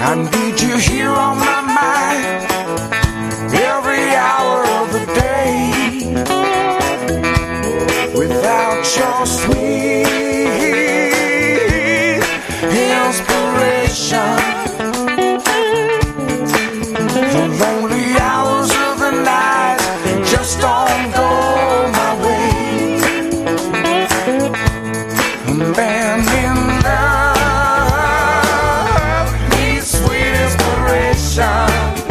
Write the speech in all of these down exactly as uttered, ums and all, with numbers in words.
I need you here on my mind every hour of the day. Without your sweet inspiration, the lonely hours of the night just don't go my way. Man in love needs sweet inspiration,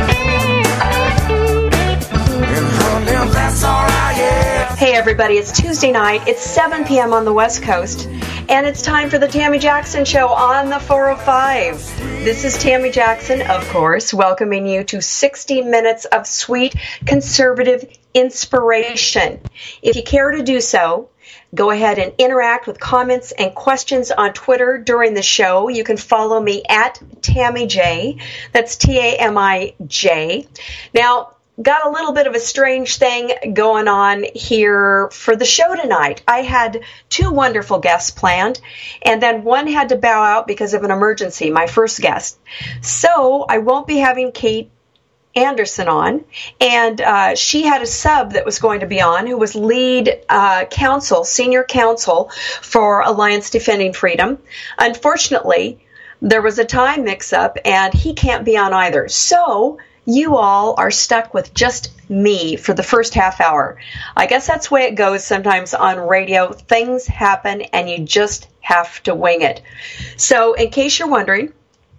and honey, that's all I am. Hey everybody, it's Tuesday night, it's seven p.m. on the West Coast, and it's time for the Tammy Jackson Show on the four oh five. This is Tammy Jackson, of course, welcoming you to sixty minutes of sweet conservative inspiration. If you care to do so, go ahead and interact with comments and questions on Twitter during the show. You can follow me at Tammy J. That's T A M I J. Now, got a little bit of a strange thing going on here for the show tonight. I had two wonderful guests planned, and then one had to bow out because of an emergency, my first guest. So I won't be having Kate Anderson on, and uh, she had a sub that was going to be on who was lead uh, counsel, senior counsel for Alliance Defending Freedom. Unfortunately, there was a time mix-up, and he can't be on either. So you all are stuck with just me for the first half hour. I guess that's the way it goes sometimes on radio. Things happen, and you just have to wing it. So in case you're wondering,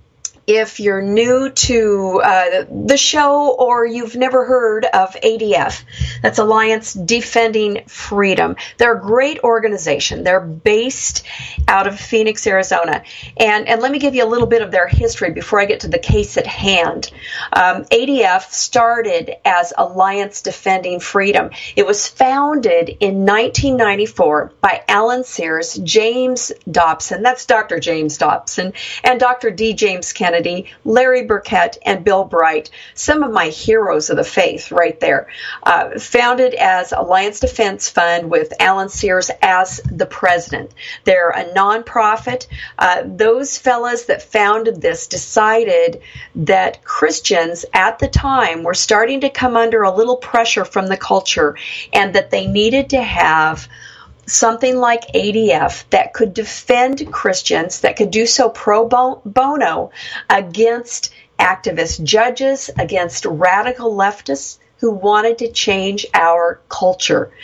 if you're new to uh, the show or you've never heard of A D F, that's Alliance Defending Freedom. They're a great organization. They're based out of Phoenix, Arizona. And, and let me give you a little bit of their history before I get to the case at hand. Um, A D F started as Alliance Defending Freedom. It was founded in nineteen ninety-four by Alan Sears, James Dobson, that's Doctor James Dobson, and Doctor D. James Kennedy, Larry Burkett, and Bill Bright, some of my heroes of the faith right there. Uh, founded as Alliance Defense Fund with Alan Sears as the president. They're a nonprofit. Uh, those fellas that founded this decided that Christians at the time were starting to come under a little pressure from the culture, and that they needed to have something like A D F that could defend Christians, that could do so pro bono against activist judges, against radical leftists who wanted to change our culture.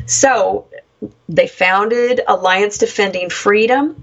So they founded Alliance Defending Freedom,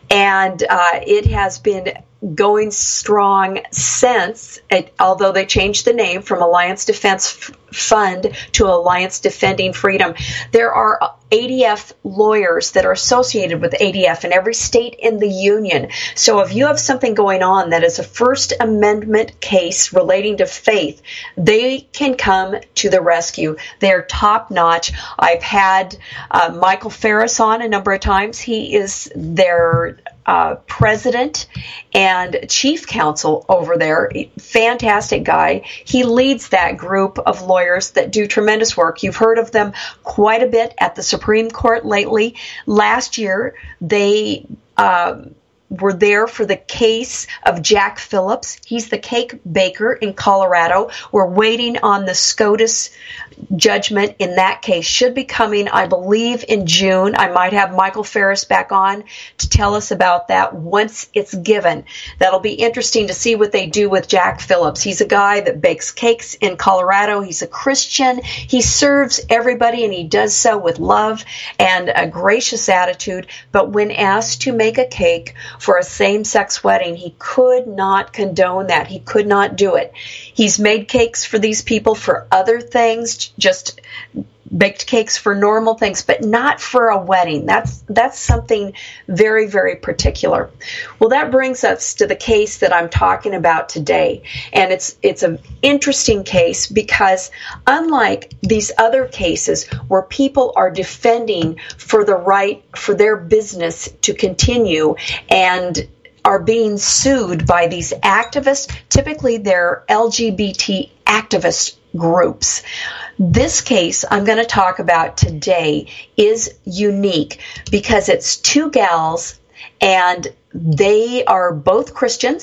and uh, it has been going strong since, it, although they changed the name from Alliance Defense F- Fund to Alliance Defending Freedom. There are A D F lawyers that are associated with A D F in every state in the union. So if you have something going on that is a First Amendment case relating to faith, they can come to the rescue. They're top notch. I've had uh, Michael Ferris on a number of times. He is their Uh, president and chief counsel over there. Fantastic guy. He leads that group of lawyers that do tremendous work. You've heard of them quite a bit at the Supreme Court lately. Last year, they um, were there for the case of Jack Phillips. He's the cake baker in Colorado. We're waiting on the SCOTUS judgment in that case. Should be coming, I believe, in June. I might have Michael Ferris back on to tell us about that once it's given. That'll be interesting to see what they do with Jack Phillips. He's a guy that bakes cakes in Colorado. He's a Christian. He serves everybody, and he does so with love and a gracious attitude. But when asked to make a cake for a same-sex wedding, he could not condone that. He could not do it. He's made cakes for these people for other things, just baked cakes for normal things, but not for a wedding. That's that's something very, very particular. Well, that brings us to the case that I'm talking about today. And it's it's an interesting case because unlike these other cases where people are defending for the right for their business to continue and are being sued by these activists, typically they're L G B T activist groups. This case I'm going to talk about today is unique because it's two gals and they are both Christians.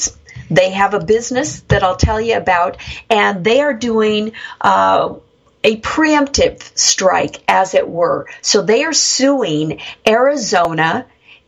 They have a business that I'll tell you about, and they are doing uh, a preemptive strike, as it were. So they are suing Arizona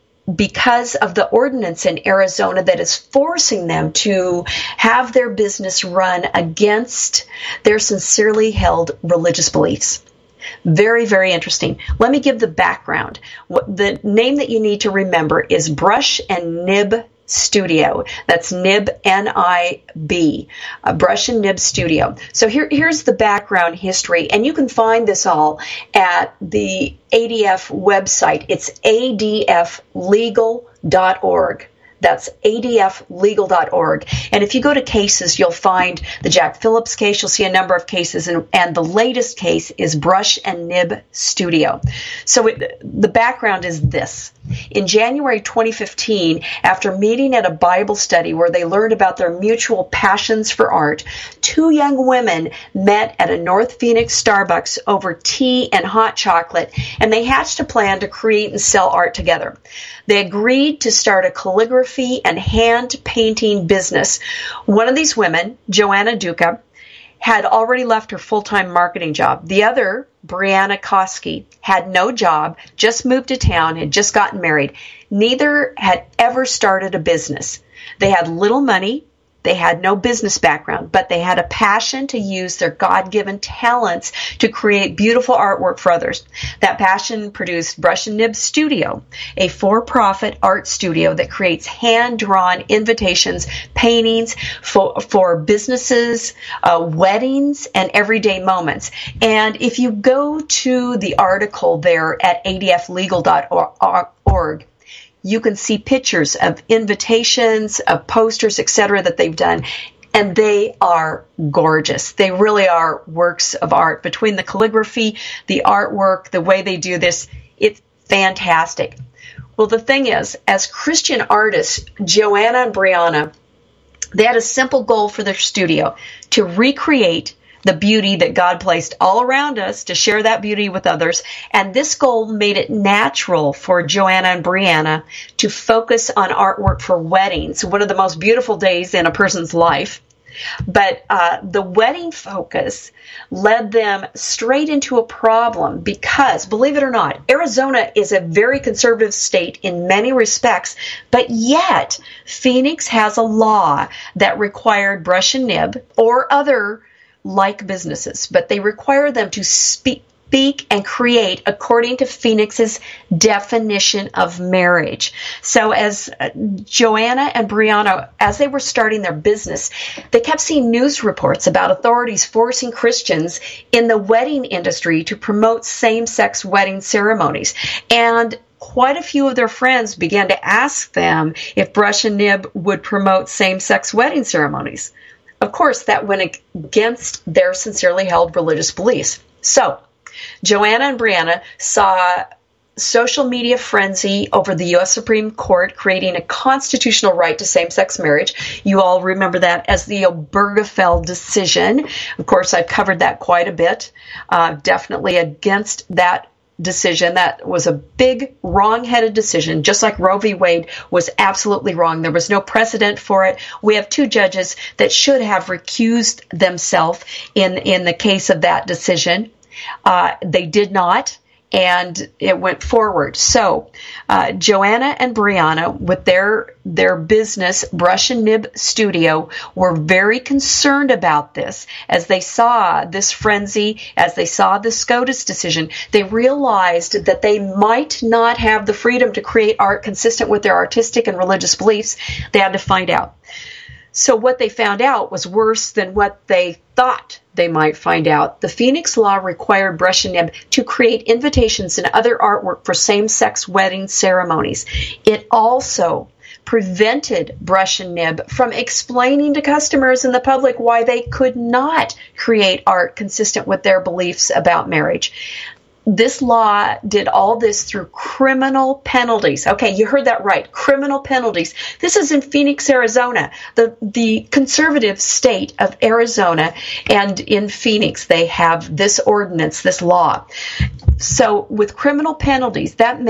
because of the ordinance in Arizona that is forcing them to have their business run against their sincerely held religious beliefs. Very, very interesting. Let me give the background. The name that you need to remember is Brush and Nib Studio. That's Nib, N I B, uh, Brush and Nib Studio. So here, here's the background history, and you can find this all at the A D F website. It's A D F legal dot org. That's A D F legal dot org. And if you go to cases, you'll find the Jack Phillips case. You'll see a number of cases, and, and the latest case is Brush and Nib Studio. So it, the background is this. In January twenty fifteen, after meeting at a Bible study where they learned about their mutual passions for art, two young women met at a North Phoenix Starbucks over tea and hot chocolate, and they hatched a plan to create and sell art together. They agreed to start a calligraphy and hand painting business. One of these women, Joanna Duca, had already left her full-time marketing job. The other, Brianna Koski, had no job, just moved to town, had just gotten married. Neither had ever started a business. They had little money. They had no business background, but they had a passion to use their God-given talents to create beautiful artwork for others. That passion produced Brush and Nib Studio, a for-profit art studio that creates hand-drawn invitations, paintings for, for businesses, uh, weddings, and everyday moments. And if you go to the article there at A D F legal dot org, you can see pictures of invitations, of posters, et cetera that they've done, and they are gorgeous. They really are works of art. Between the calligraphy, the artwork, the way they do this, it's fantastic. Well, the thing is, as Christian artists, Joanna and Brianna, they had a simple goal for their studio: to recreate the beauty that God placed all around us, to share that beauty with others. And this goal made it natural for Joanna and Brianna to focus on artwork for weddings, one of the most beautiful days in a person's life. But uh, the wedding focus led them straight into a problem because, believe it or not, Arizona is a very conservative state in many respects, but yet Phoenix has a law that required Brush and Nib or other like businesses, but they require them to speak, speak and create according to Phoenix's definition of marriage. So as uh, Joanna and Brianna, as they were starting their business, they kept seeing news reports about authorities forcing Christians in the wedding industry to promote same-sex wedding ceremonies. And quite a few of their friends began to ask them if Brush and Nib would promote same-sex wedding ceremonies. Of course, that went against their sincerely held religious beliefs. So, Joanna and Brianna saw social media frenzy over the U S Supreme Court creating a constitutional right to same-sex marriage. You all remember that as the Obergefell decision. Of course, I've covered that quite a bit. Uh, definitely against that decision. That was a big wrong-headed decision, just like Roe v. Wade was absolutely wrong. There was no precedent for it. We have two judges that should have recused themselves in, in the case of that decision. Uh, they did not, and it went forward. So uh, Joanna and Brianna, with their their business, Brush and Nib Studio, were very concerned about this. As they saw this frenzy, as they saw the SCOTUS decision, they realized that they might not have the freedom to create art consistent with their artistic and religious beliefs. They had to find out. So what they found out was worse than what they thought they might find out. The Phoenix law required Brush and Nib to create invitations and other artwork for same-sex wedding ceremonies. It also prevented Brush and Nib from explaining to customers and the public why they could not create art consistent with their beliefs about marriage. This law did all this through criminal penalties. Okay, you heard that right. Criminal penalties. This is in Phoenix, Arizona, the, the conservative state of Arizona. And in Phoenix, they have this ordinance, this law. So with criminal penalties, that meant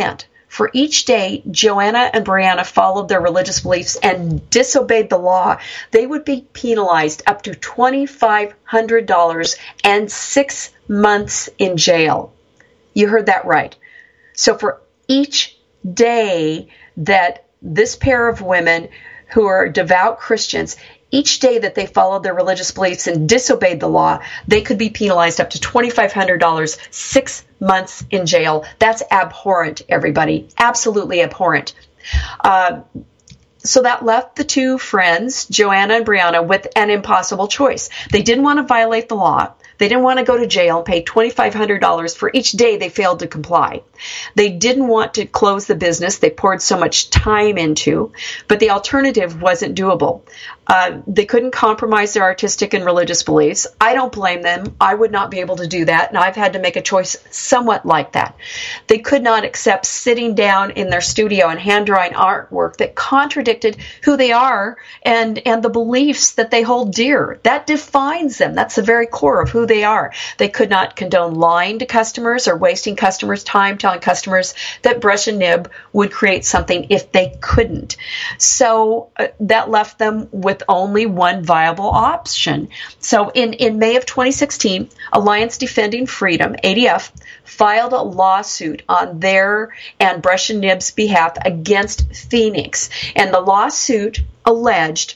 for each day Joanna and Brianna followed their religious beliefs and disobeyed the law, they would be penalized up to two thousand five hundred dollars and six months in jail. You heard that right. So for each day that this pair of women who are devout Christians, each day that they followed their religious beliefs and disobeyed the law, they could be penalized up to two thousand five hundred dollars, six months in jail. That's abhorrent, everybody. Absolutely abhorrent. Uh, so that left the two friends, Joanna and Brianna, with an impossible choice. They didn't want to violate the law. They didn't want to go to jail and pay two thousand five hundred dollars for each day they failed to comply. They didn't want to close the business they poured so much time into, but the alternative wasn't doable. Uh, they couldn't compromise their artistic and religious beliefs. I don't blame them. I would not be able to do that, and I've had to make a choice somewhat like that. They could not accept sitting down in their studio and hand-drawing artwork that contradicted who they are and, and the beliefs that they hold dear. That defines them. That's the very core of who they are. They could not condone lying to customers or wasting customers' time telling customers that Brush and Nib would create something if they couldn't. So uh, that left them with only one viable option. So in, in May of twenty sixteen, Alliance Defending Freedom, A D F, filed a lawsuit on their and Brush and Nib's behalf against Phoenix. And the lawsuit alleged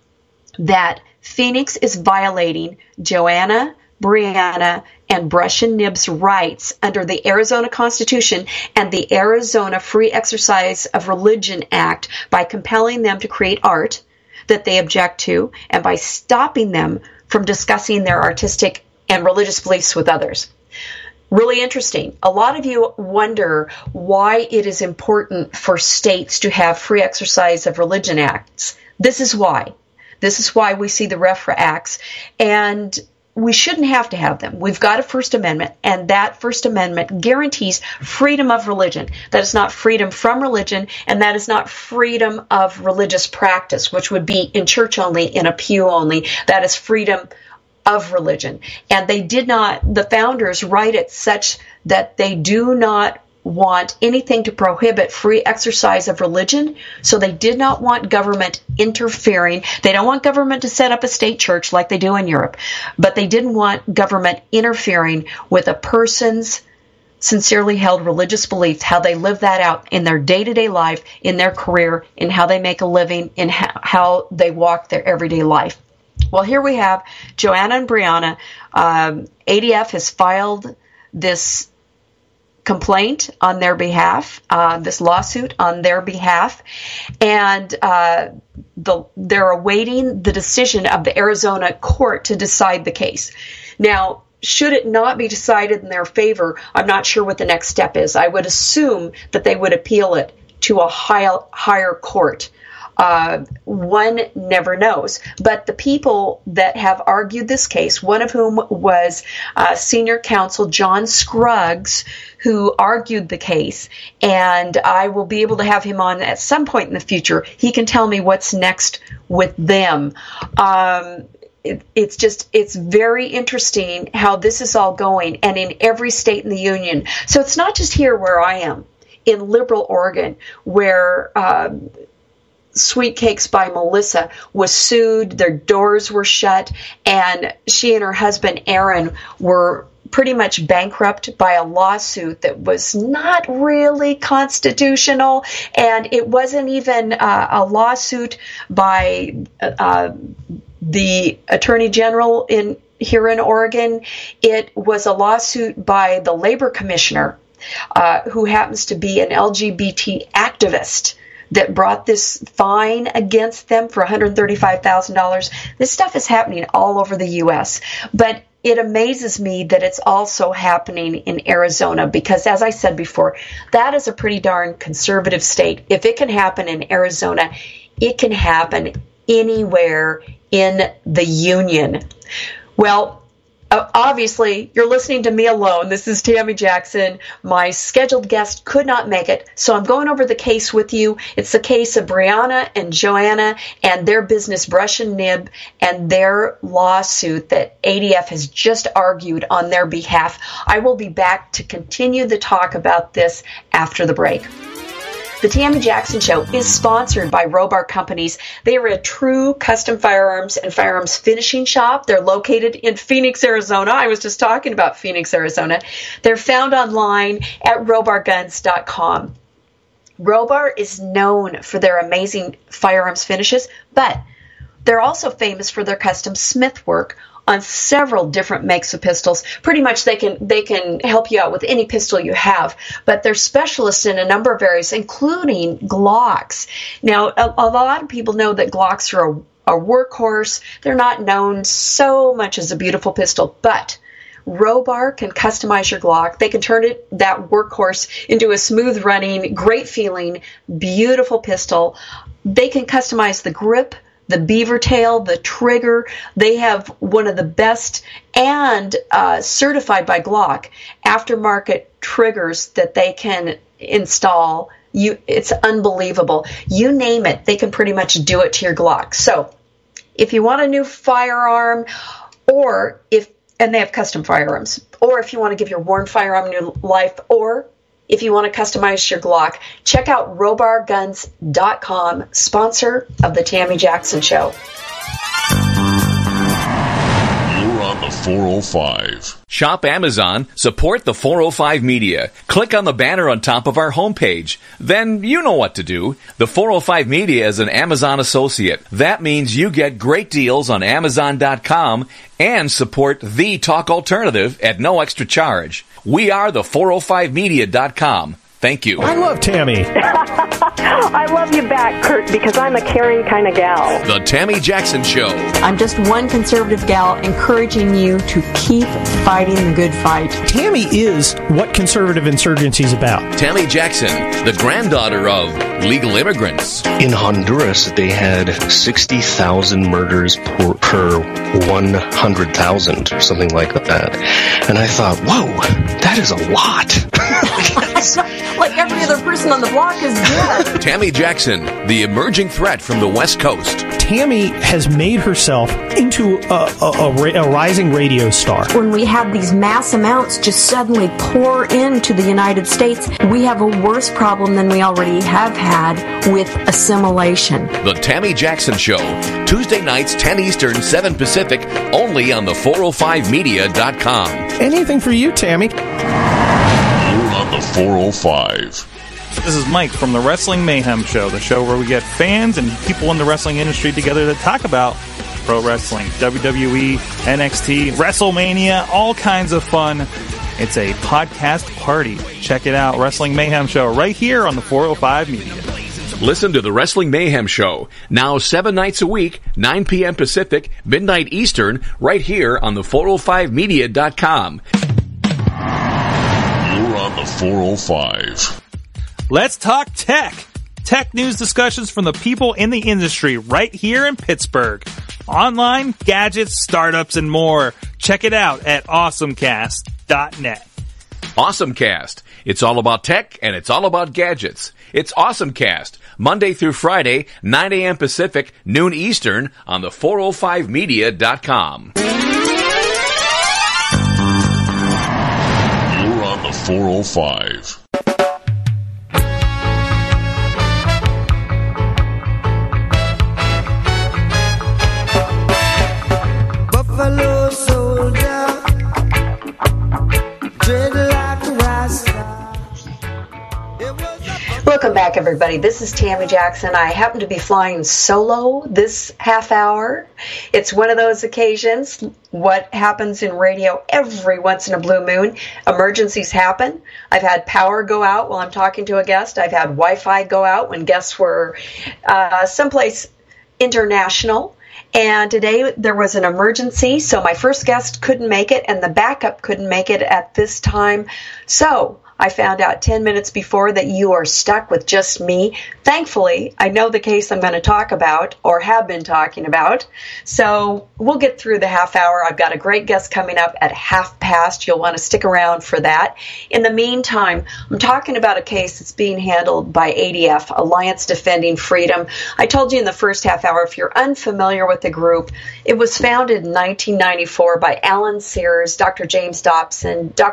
that Phoenix is violating Joanna, Brianna, and Brush and Nib's rights under the Arizona Constitution and the Arizona Free Exercise of Religion Act by compelling them to create art that they object to and by stopping them from discussing their artistic and religious beliefs with others. Really interesting. A lot of you wonder why it is important for states to have free exercise of religion acts. This is why. This is why we see the REFRA acts, and we shouldn't have to have them. We've got a First Amendment, and that First Amendment guarantees freedom of religion. That is not freedom from religion, and that is not freedom of religious practice, which would be in church only, in a pew only. That is freedom of religion. And they did not, the founders write it such that they do not want anything to prohibit free exercise of religion, so they did not want government interfering. They don't want government to set up a state church like they do in Europe, but they didn't want government interfering with a person's sincerely held religious beliefs, how they live that out in their day-to-day life, in their career, in how they make a living, in how they walk their everyday life. Well, here we have Joanna and Brianna. Um, A D F has filed this complaint on their behalf, uh, this lawsuit on their behalf, and uh, the, they're awaiting the decision of the Arizona court to decide the case. Now, should it not be decided in their favor, I'm not sure what the next step is. I would assume that they would appeal it to a high, higher court. Uh, one never knows. But the people that have argued this case, one of whom was uh, senior counsel John Scruggs, who argued the case, and I will be able to have him on at some point in the future. He can tell me what's next with them. Um, it, it's just, it's very interesting how this is all going, and in every state in the union. So it's not just here where I am, in liberal Oregon, where uh, Sweet Cakes by Melissa was sued, their doors were shut, and she and her husband Aaron were pretty much bankrupt by a lawsuit that was not really constitutional, and it wasn't even uh, a lawsuit by uh, the Attorney General in here in Oregon. It was a lawsuit by the Labor Commissioner, uh, who happens to be an L G B T activist, that brought this fine against them for one hundred thirty-five thousand dollars. This stuff is happening all over the U S, but it amazes me that it's also happening in Arizona because, as I said before, that is a pretty darn conservative state. If it can happen in Arizona, it can happen anywhere in the union. Well, Uh, obviously, you're listening to me alone. This is Tammy Jackson. My scheduled guest could not make it, so I'm going over the case with you. It's the case of Brianna and Joanna and their business Brush and Nib and their lawsuit that A D F has just argued on their behalf. I will be back to continue the talk about this after the break. The Tammy Jackson Show is sponsored by Robar Companies. They are a true custom firearms and firearms finishing shop. They're located in Phoenix, Arizona. I was just talking about Phoenix, Arizona. They're found online at robar guns dot com. Robar is known for their amazing firearms finishes, but they're also famous for their custom smith work on several different makes of pistols. Pretty much they can they can help you out with any pistol you have, but they're specialists in a number of areas, including Glocks. Now, a, a lot of people know that Glocks are a, a workhorse. They're not known so much as a beautiful pistol, but Robar can customize your Glock. They can turn it, that workhorse, into a smooth running, great feeling, beautiful pistol. They can customize the grip, the beaver tail, the trigger. They have one of the best and uh, certified by Glock aftermarket triggers that they can install. You, it's unbelievable. You name it, they can pretty much do it to your Glock. So if you want a new firearm, or if and they have custom firearms, or if you want to give your worn firearm new life, or if you want to customize your Glock, check out robar guns dot com, sponsor of the Tammy Jackson Show. You're on the four oh five. Shop Amazon, support the four oh five Media. Click on the banner on top of our homepage. Then you know what to do. The four oh five Media is an Amazon associate. That means you get great deals on amazon dot com and support the talk alternative at no extra charge. We are the four oh five media dot com. Thank you. I love Tammy. I love you back, Kurt, because I'm a caring kind of gal. The Tammy Jackson Show. I'm just one conservative gal encouraging you to keep fighting the good fight. Tammy is what conservative insurgency is about. Tammy Jackson, the granddaughter of legal immigrants. In Honduras, they had sixty thousand murders per, per one hundred thousand or something like that. And I thought, whoa, that is a lot. Like every other person on the block is dead. Tammy Jackson, the emerging threat from the West Coast. Tammy has made herself into a, a, a, a rising radio star. When we have these mass amounts just suddenly pour into the United States, we have a worse problem than we already have had with assimilation. The Tammy Jackson Show, Tuesday nights, ten Eastern, seven Pacific, only on the four oh five media dot com. Anything for you, Tammy. You're on the four oh five. This is Mike from the Wrestling Mayhem Show, the show where we get fans and people in the wrestling industry together to talk about pro wrestling, W W E, N X T, WrestleMania, all kinds of fun. It's a podcast party. Check it out, Wrestling Mayhem Show, right here on the four oh five Media. Listen to the Wrestling Mayhem Show, now seven nights a week, nine p.m. Pacific, midnight Eastern, right here on the four oh five media dot com. You're on the four oh five. Let's talk tech. Tech news discussions from the people in the industry right here in Pittsburgh. Online, gadgets, startups, and more. Check it out at awesome cast dot net. AwesomeCast. It's all about tech and it's all about gadgets. It's AwesomeCast, Monday through Friday, nine a.m. Pacific, noon Eastern, on the four oh five media dot com. You're on the four oh five. Buffalo soldier, dread like a rasta. Welcome back, everybody. This is Tammy Jackson. I happen to be flying solo this half hour. It's one of those occasions, what happens in radio every once in a blue moon. Emergencies happen. I've had power go out while I'm talking to a guest. I've had Wi-Fi go out when guests were uh, someplace international. And today there was an emergency, so my first guest couldn't make it, and the backup couldn't make it at this time. So I found out ten minutes before that you are stuck with just me. Thankfully, I know the case I'm going to talk about, or have been talking about. So we'll get through the half hour. I've got a great guest coming up at half past. You'll want to stick around for that. In the meantime, I'm talking about a case that's being handled by A D F, Alliance Defending Freedom. I told you in the first half hour, if you're unfamiliar with the group, it was founded in nineteen ninety-four by Alan Sears, Doctor James Dobson, Doctor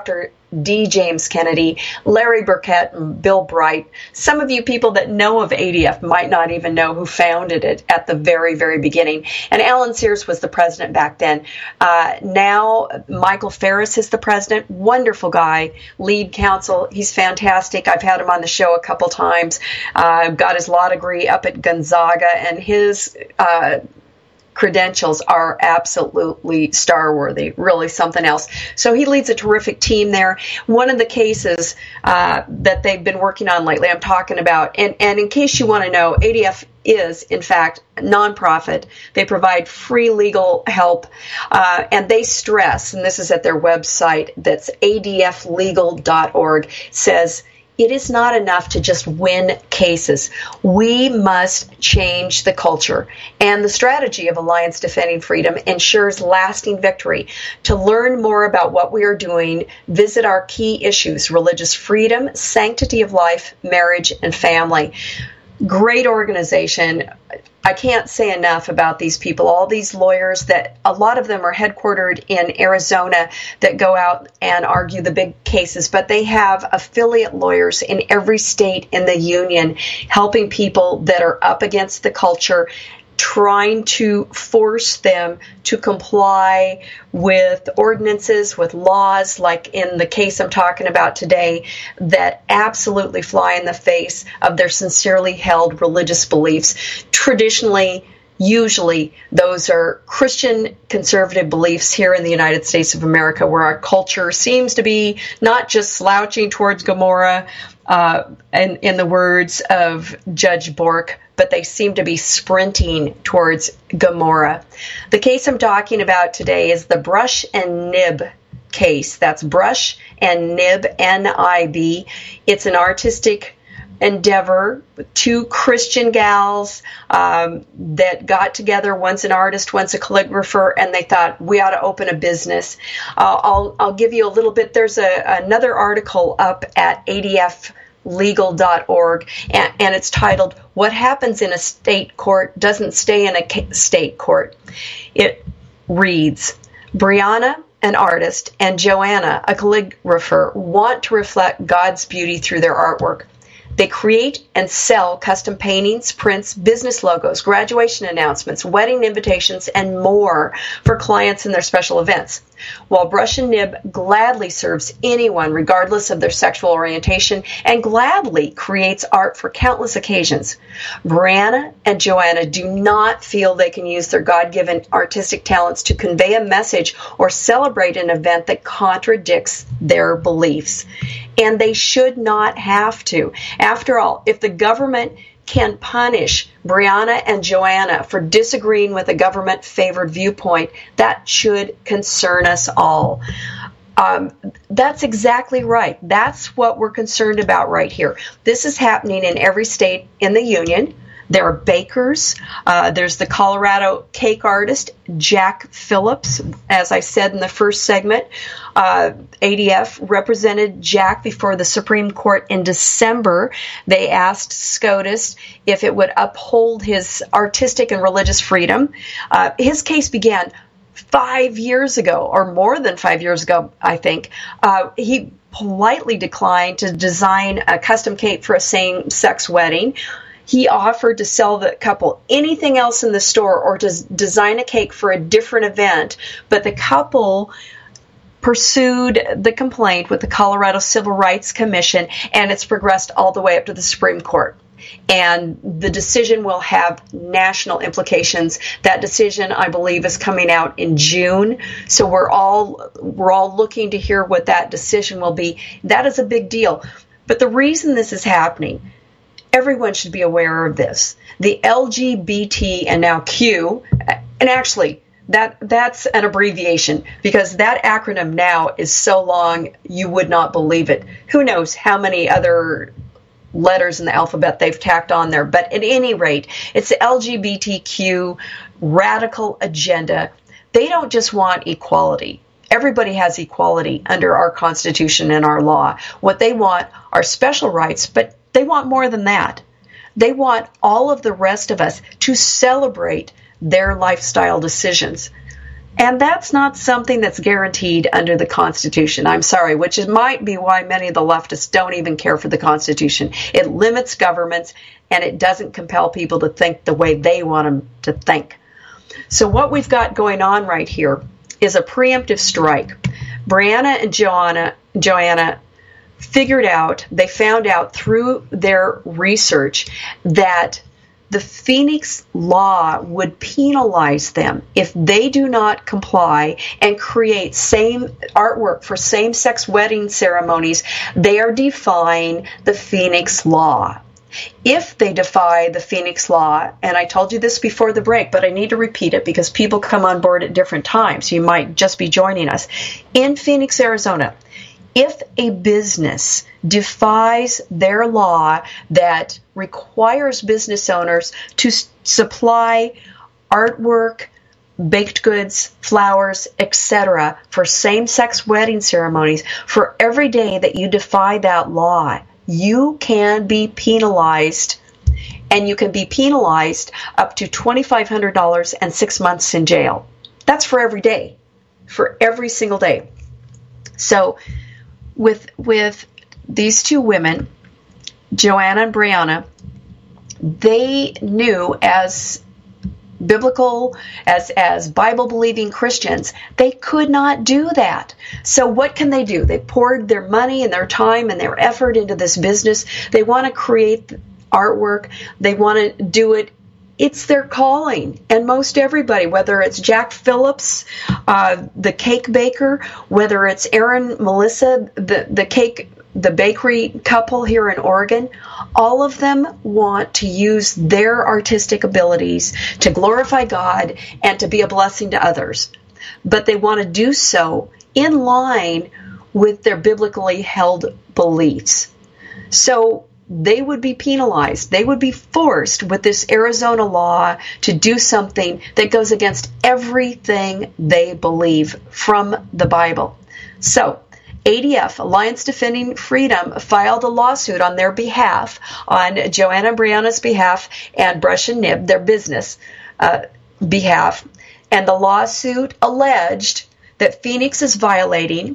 D. James Kennedy, Larry Burkett, and Bill Bright. Some of you people that know of A D F might not even know who founded it at the very, very beginning. And Alan Sears was the president back then. Uh, now, Michael Ferris is the president. Wonderful guy, lead counsel. He's fantastic. I've had him on the show a couple times. Uh, got his law degree up at Gonzaga, and his uh, credentials are absolutely star-worthy, really something else. So he leads a terrific team there. One of the cases uh, that they've been working on lately, I'm talking about, and, and in case you want to know, A D F is, in fact, a nonprofit. They provide free legal help, uh, and they stress, and this is at their website, that's A D F legal dot org, says, it is not enough to just win cases. We must change the culture. And the strategy of Alliance Defending Freedom ensures lasting victory. To learn more about what we are doing, visit our key issues: religious freedom, sanctity of life, marriage, and family. Great organization. I can't say enough about these people, all these lawyers that a lot of them are headquartered in Arizona that go out and argue the big cases, but they have affiliate lawyers in every state in the union helping people that are up against the culture, trying to force them to comply with ordinances, with laws, like in the case I'm talking about today, that absolutely fly in the face of their sincerely held religious beliefs. Traditionally, usually, those are Christian conservative beliefs here in the United States of America, where our culture seems to be not just slouching towards Gomorrah, uh, and in the words of Judge Bork, but they seem to be sprinting towards Gomorrah. The case I'm talking about today is the Brush and Nib case. That's Brush and Nib, N I B. It's an artistic endeavor with two Christian gals um, that got together, one's an artist, one's a calligrapher, and they thought, we ought to open a business. Uh, I'll, I'll give you a little bit. There's a, another article up at A D F legal dot org, and, and it's titled, What Happens in a State Court Doesn't Stay in a State Court. It reads, Brianna, an artist, and Joanna, a calligrapher, want to reflect God's beauty through their artwork. They create and sell custom paintings, prints, business logos, graduation announcements, wedding invitations, and more for clients in their special events. While Brush and Nib gladly serves anyone regardless of their sexual orientation and gladly creates art for countless occasions, Brianna and Joanna do not feel they can use their God-given artistic talents to convey a message or celebrate an event that contradicts their beliefs. And they should not have to. After all, if the government can punish Brianna and Joanna for disagreeing with a government-favored viewpoint, that should concern us all. Um, that's exactly right. That's what we're concerned about right here. This is happening in every state in the union. There are bakers. Uh, there's the Colorado cake artist, Jack Phillips. As I said in the first segment, uh, A D F represented Jack before the Supreme Court in December. They asked SCOTUS if it would uphold his artistic and religious freedom. Uh, his case began five years ago, or more than five years ago, I think. Uh, he politely declined to design a custom cake for a same-sex wedding. He offered to sell the couple anything else in the store or to design a cake for a different event, but the couple pursued the complaint with the Colorado Civil Rights Commission, and it's progressed all the way up to the Supreme Court. And the decision will have national implications. That decision, I believe, is coming out in June. So we're all we're all looking to hear what that decision will be. That is a big deal. But the reason this is happening, everyone should be aware of this. The L G B T and now Q, and actually that that's an abbreviation because that acronym now is so long you would not believe it. Who knows how many other letters in the alphabet they've tacked on there. But at any rate, it's the L G B T Q radical agenda. They don't just want equality. Everybody has equality under our Constitution and our law. What they want are special rights, but they want more than that. They want all of the rest of us to celebrate their lifestyle decisions. And that's not something that's guaranteed under the Constitution. I'm sorry, which is, might be why many of the leftists don't even care for the Constitution. It limits governments, and it doesn't compel people to think the way they want them to think. So what we've got going on right here is a preemptive strike. Brianna and Joanna, Joanna figured out, they found out through their research that the Phoenix law would penalize them if they do not comply and create same artwork for same-sex wedding ceremonies. They are defying the Phoenix law. If they defy the Phoenix law, and I told you this before the break, but I need to repeat it because people come on board at different times. You might just be joining us. In Phoenix, Arizona, if a business defies their law that requires business owners to s- supply artwork, baked goods, flowers, et cetera for same-sex wedding ceremonies, for every day that you defy that law, you can be penalized, and you can be penalized up to twenty-five hundred dollars and six months in jail. That's for every day, for every single day. So with with these two women, Joanna and Brianna, they knew as biblical, as as Bible-believing Christians, they could not do that. So what can they do? They poured their money and their time and their effort into this business. They want to create artwork. They want to do it. It's their calling. And most everybody, whether it's Jack Phillips, uh, the cake baker, whether it's Aaron, Melissa, the, the cake, the bakery couple here in Oregon, all of them want to use their artistic abilities to glorify God and to be a blessing to others. But they want to do so in line with their biblically held beliefs. So they would be penalized. They would be forced with this Arizona law to do something that goes against everything they believe from the Bible. So A D F, Alliance Defending Freedom, filed a lawsuit on their behalf, on Joanna and Brianna's behalf, and Brush and Nib, their business uh, behalf. And the lawsuit alleged that Phoenix is violating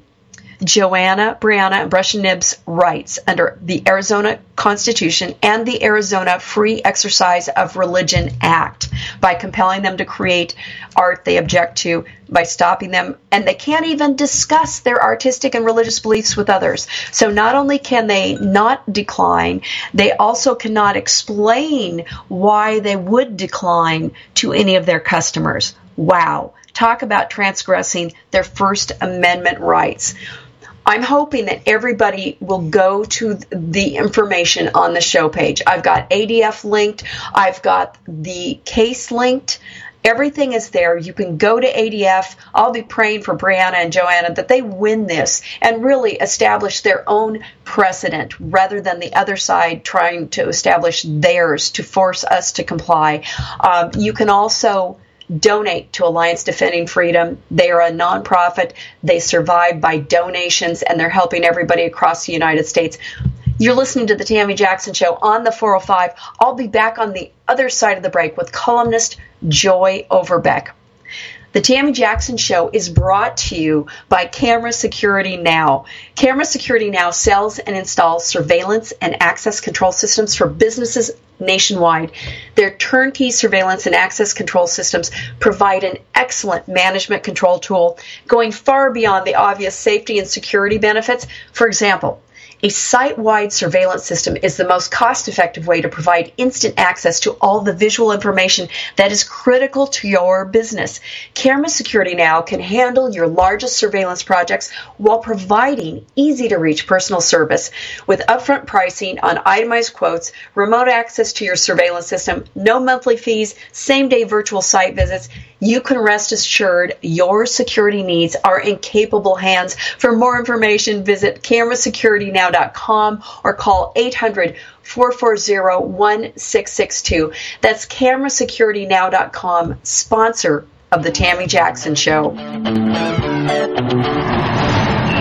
Joanna, Brianna, and Brush and Nib's rights under the Arizona Constitution and the Arizona Free Exercise of Religion Act by compelling them to create art they object to, by stopping them, and they can't even discuss their artistic and religious beliefs with others. So not only can they not decline, they also cannot explain why they would decline to any of their customers. Wow. Talk about transgressing their First Amendment rights. I'm hoping that everybody will go to the information on the show page. I've got A D F linked. I've got the case linked. Everything is there. You can go to A D F. I'll be praying for Brianna and Joanna that they win this and really establish their own precedent rather than the other side trying to establish theirs to force us to comply. Um, you can also donate to Alliance Defending Freedom. They are a nonprofit. They survive by donations, and they're helping everybody across the United States. You're listening to the Tammy Jackson Show on the four oh five. I'll be back on the other side of the break with columnist Joy Overbeck. The Tammy Jackson Show is brought to you by Camera Security Now. Camera Security Now sells and installs surveillance and access control systems for businesses nationwide. Their turnkey surveillance and access control systems provide an excellent management control tool, going far beyond the obvious safety and security benefits. For example, a site-wide surveillance system is the most cost-effective way to provide instant access to all the visual information that is critical to your business. Camera Security Now can handle your largest surveillance projects while providing easy-to-reach personal service with upfront pricing on itemized quotes, remote access to your surveillance system, no monthly fees, same-day virtual site visits. You can rest assured your security needs are in capable hands. For more information, visit camera security now dot com or call eight hundred, four four zero, one six six two. That's camera security now dot com, sponsor of the Tammy Jackson Show. You're on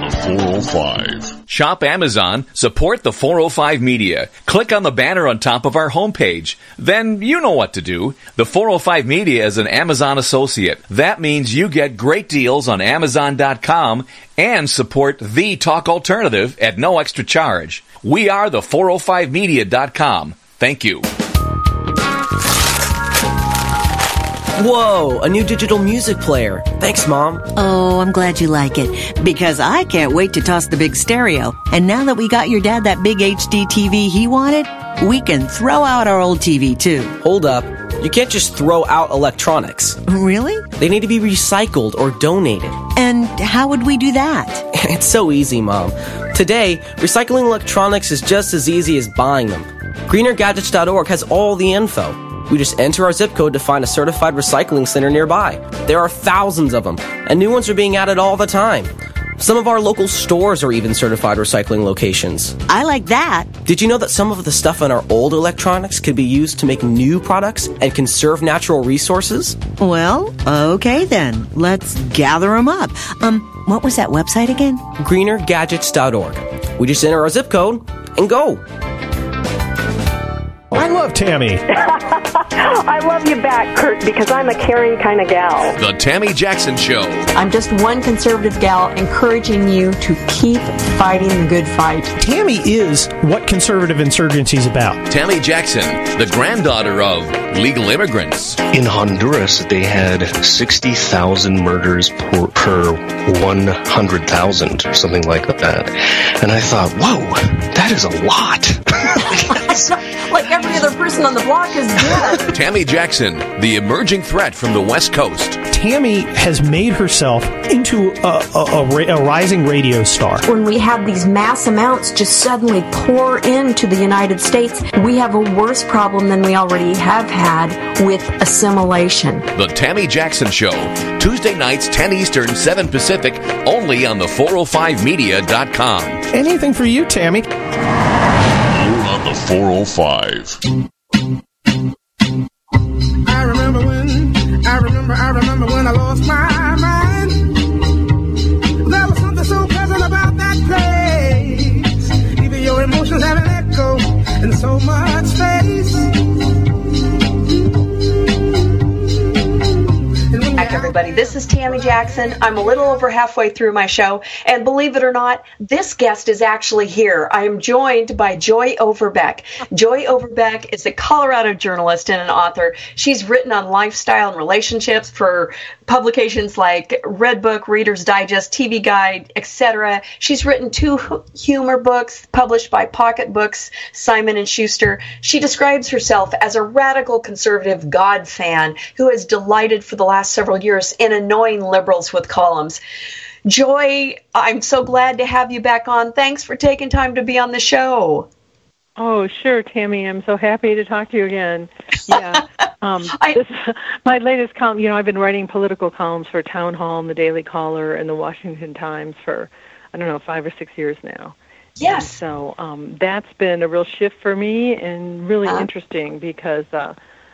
the four oh five. Shop Amazon, support the four oh five Media. Click on the banner on top of our homepage. Then you know what to do. The four oh five Media is an Amazon associate. That means you get great deals on Amazon dot com and support the Talk Alternative at no extra charge. We are the four oh five media dot com. Thank you. Whoa, a new digital music player. Thanks, Mom. Oh, I'm glad you like it, because I can't wait to toss the big stereo. And now that we got your dad that big H D T V he wanted, we can throw out our old T V, too. Hold up. You can't just throw out electronics. Really? They need to be recycled or donated. And how would we do that? It's so easy, Mom. Today, recycling electronics is just as easy as buying them. greener gadgets dot org has all the info. We just enter our zip code to find a certified recycling center nearby. There are thousands of them, and new ones are being added all the time. Some of our local stores are even certified recycling locations. I like that. Did you know that some of the stuff in our old electronics could be used to make new products and conserve natural resources? Well, okay then. Let's gather them up. Um, what was that website again? greener gadgets dot org. We just enter our zip code and go. I love Tammy. I love you back, Kurt, because I'm a caring kind of gal. The Tammy Jackson Show. I'm just one conservative gal encouraging you to keep fighting the good fight. Tammy is what conservative insurgency is about. Tammy Jackson, the granddaughter of legal immigrants. In Honduras, they had sixty thousand murders per, per one hundred thousand, or something like that. And I thought, whoa, that is a lot. Like every other person on the block is dead. Tammy Jackson, the emerging threat from the West Coast. Tammy has made herself into a, a, a, a rising radio star. When we have these mass amounts just suddenly pour into the United States, we have a worse problem than we already have had with assimilation. The Tammy Jackson Show, Tuesday nights, ten Eastern, seven Pacific, only on the four oh five media dot com. Anything for you, Tammy. The four oh five. I remember when, I remember, I remember when I lost my mind. There was something so pleasant about that place. Even your emotions have an echo in so much space. Back, everybody. This is Tammy Jackson. I'm a little over halfway through my show, and believe it or not, this guest is actually here. I am joined by Joy Overbeck. Joy Overbeck is a Colorado journalist and an author. She's written on lifestyle and relationships for publications like Redbook, Reader's Digest, T V Guide, et cetera. She's written two humor books published by Pocket Books, Simon and Schuster. She describes herself as a radical conservative God fan who has delighted for the last several years in annoying liberals with columns. Joy, I'm so glad to have you back on. Thanks for taking time to be on the show. Oh, sure, Tammy. I'm so happy to talk to you again. Yeah. Um, I, this, my latest column, you know, I've been writing political columns for Town Hall and the Daily Caller and the Washington Times for, I don't know, five or six years now. Yes. And so um, that's been a real shift for me and really uh, interesting because uh,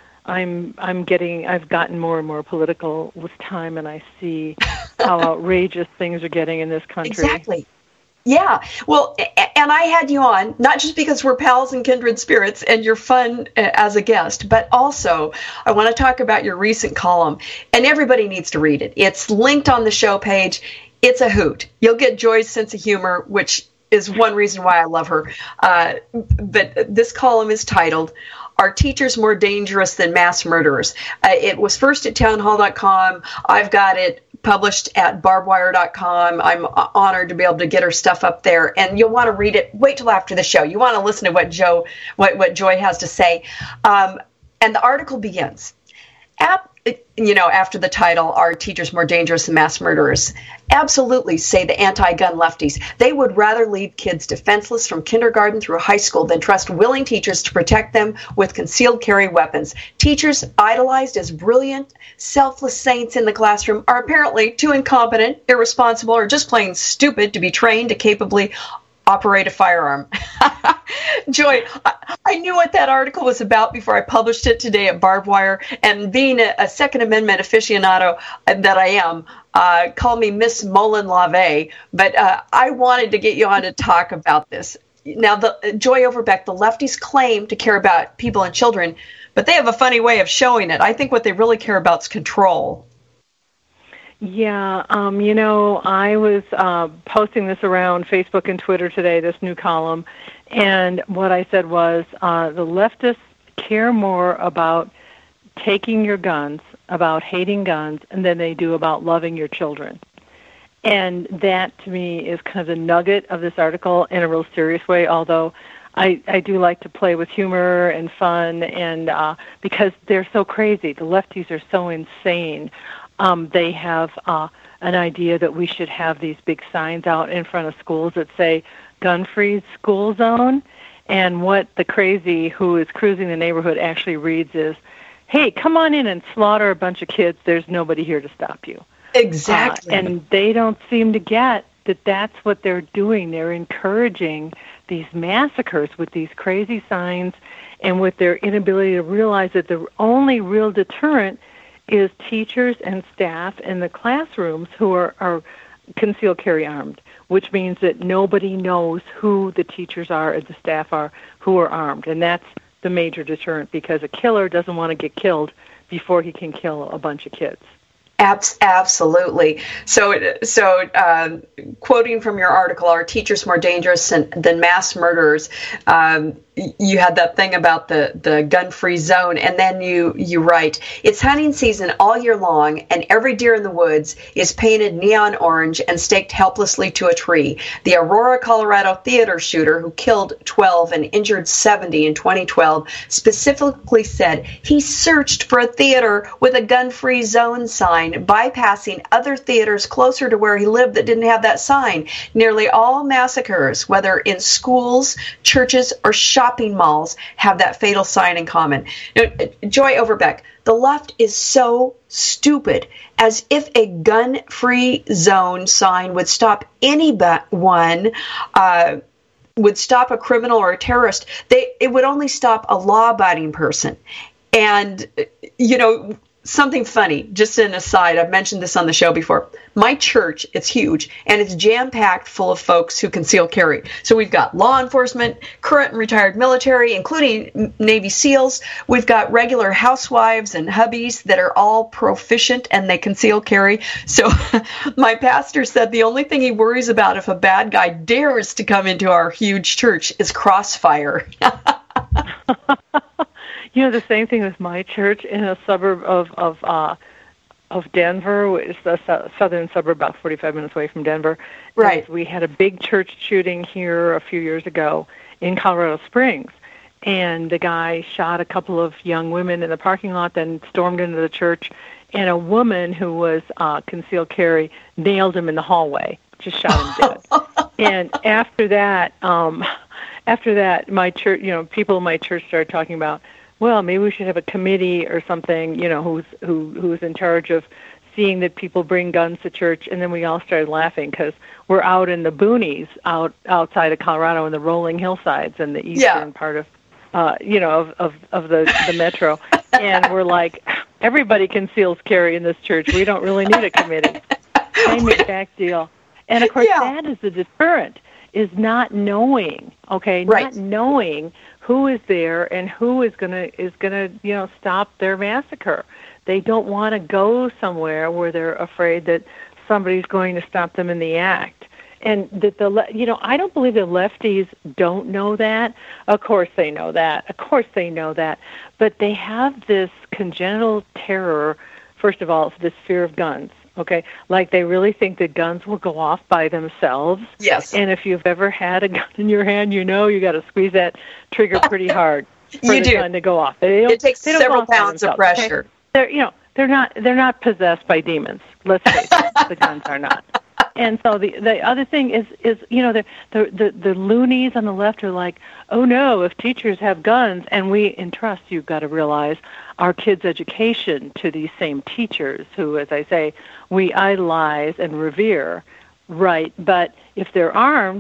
I'm I'm getting, I've gotten more and more political with time, and I see how outrageous things are getting in this country. Exactly. Yeah, well, and I had you on, not just because we're pals and kindred spirits and you're fun as a guest, but also I want to talk about your recent column, and everybody needs to read it. It's linked on the show page. It's a hoot. You'll get Joy's sense of humor, which is one reason why I love her. Uh, but this column is titled, Are Teachers More Dangerous Than Mass Murderers? Uh, it was first at town hall dot com. I've got it published at barbed wire dot com. I'm honored to be able to get her stuff up there, and you'll want to read it. Wait till after the show. You want to listen to what Joe, what, what Joy has to say. Um, and the article begins, Ap- you know, after the title, Are Teachers More Dangerous Than Mass Murderers? Absolutely, say the anti-gun lefties. They would rather leave kids defenseless from kindergarten through high school than trust willing teachers to protect them with concealed carry weapons. Teachers idolized as brilliant, selfless saints in the classroom are apparently too incompetent, irresponsible, or just plain stupid to be trained to capably operate a firearm. Joy, I, I knew what that article was about before I published it today at Barbed Wire, and being a, a Second Amendment aficionado that I am, uh, call me Miss Mullen LaVey, but uh, I wanted to get you on to talk about this. Now, the Joy Overbeck, the lefties claim to care about people and children, but they have a funny way of showing it. I think what they really care about is control. Yeah, um, you know, I was uh, posting this around Facebook and Twitter today, this new column, and what I said was uh, the leftists care more about taking your guns, about hating guns, and than they do about loving your children. And that, to me, is kind of the nugget of this article in a real serious way, although I, I do like to play with humor and fun, and uh, because they're so crazy. The lefties are so insane. Um, they have uh, an idea that we should have these big signs out in front of schools that say gun-free school zone, and what the crazy who is cruising the neighborhood actually reads is, hey, come on in and slaughter a bunch of kids. There's nobody here to stop you. Exactly. Uh, and they don't seem to get that that's what they're doing. They're encouraging these massacres with these crazy signs and with their inability to realize that the only real deterrent is teachers and staff in the classrooms who are, are concealed carry armed, which means that nobody knows who the teachers are and the staff are who are armed. And that's the major deterrent, because a killer doesn't want to get killed before he can kill a bunch of kids. Absolutely. So, so uh, quoting from your article, are teachers more dangerous than, than mass murderers? Um, you had that thing about the, the gun-free zone, and then you, you write, it's hunting season all year long, and every deer in the woods is painted neon orange and staked helplessly to a tree. The Aurora, Colorado theater shooter who killed twelve and injured seventy in twenty twelve specifically said he searched for a theater with a gun-free zone sign, bypassing other theaters closer to where he lived that didn't have that sign. Nearly all massacres, whether in schools, churches, or shopping malls, have that fatal sign in common. Now, Joy Overbeck, the left is so stupid, as if a gun-free zone sign would stop anyone, uh, would stop a criminal or a terrorist. They, it would only stop a law-abiding person. And, you know, something funny, just an aside, I've mentioned this on the show before. My church, it's huge, and it's jam-packed full of folks who conceal carry. So we've got law enforcement, current and retired military, including Navy SEALs. We've got regular housewives and hubbies that are all proficient, and they conceal carry. So my pastor said the only thing he worries about if a bad guy dares to come into our huge church is crossfire. You know, the same thing with my church in a suburb of of uh, of Denver. It's a su- southern suburb, about forty-five minutes away from Denver. Right. We had a big church shooting here a few years ago in Colorado Springs, and the guy shot a couple of young women in the parking lot, then stormed into the church, and a woman who was uh, concealed carry nailed him in the hallway, just shot him dead. And after that, um, after that, my church, you know, people in my church started talking about, well, maybe we should have a committee or something, you know, who's who who's in charge of seeing that people bring guns to church. And then we all started laughing because we're out in the boonies, out outside of Colorado in the rolling hillsides and the eastern yeah. part of, uh, you know, of of, of the the metro. And we're like, everybody conceals carry in this church. We don't really need a committee. Same exact deal. And of course, yeah. that is the deterrent, is not knowing. Okay, right. not knowing who is there and who is gonna is gonna you know stop their massacre. They don't want to go somewhere where they're afraid that somebody's going to stop them in the act. And that the you know I don't believe the lefties don't know that. Of course they know that. Of course they know that. But they have this congenital terror. First of all, this fear of guns. Okay, like they really think that guns will go off by themselves. Yes. And if you've ever had a gun in your hand, you know you got to squeeze that trigger pretty hard for you the do. gun to go off. They don't, it takes they don't several go off by pounds of themselves, pressure. Okay? They're you know they're not they're not possessed by demons. Let's face it, the guns are not. And so the the other thing is is you know the, the the the loonies on the left are like, oh no, if teachers have guns, and we entrust, you've got to realize, our kids' education to these same teachers who, as I say, we idolize and revere, right? But if they're armed,